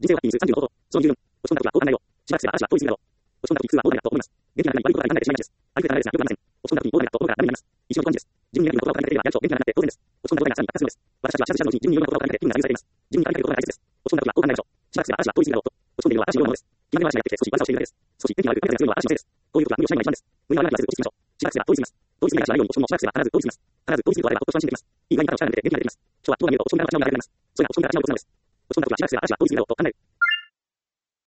人生はハッピーニュース30のこと。その理由落ち込んだ時は後悔ないよ。しばらくすれば嵐は遠い過ぎだろう。落ち込んだ時普通は後悔だと思います。元気な中に悪いことが考えてしまいがちです。ありふれた流れですがよくありません。落ち込んだ時に後悔だと後悔がダメになります。一緒に感じです。自分に役に言葉を考えていればやると元気なくなって当然です。落ち込んだことがさらに悪化するのです。私たちは知らず知らずのうちに自分に言うような言葉を考えて気分が左右されています。自分に語りかけることが大切です。落ち込んだ時は後悔ないでしょう。しばらくすれば嵐は遠い過ぎだろうと。落ち込んでいるのは嵐のようなものです。気まぐれは嵐がやってきて少し悪さをしているだけです。少し元気が悪く雨が強いのは嵐のせいです。こういう時は無理をしないのが一番です。無理はなく言わず落ち着きましょう。しばらくすれば通り過ぎます。通り過ぎない嵐はないように落ち込むもしばらくすれば必ず通り過ぎます。必ず通り過ぎるとあればほっと一安心できます。いい具合に肩を力を抜いて元気が出てきます。今日は動画を見ると落ち込みながら私の流れが出ます。それが落ち込みから私の動きなのです。落ち込んだ時はしばらくすれば嵐は通り過ぎだろうと考える。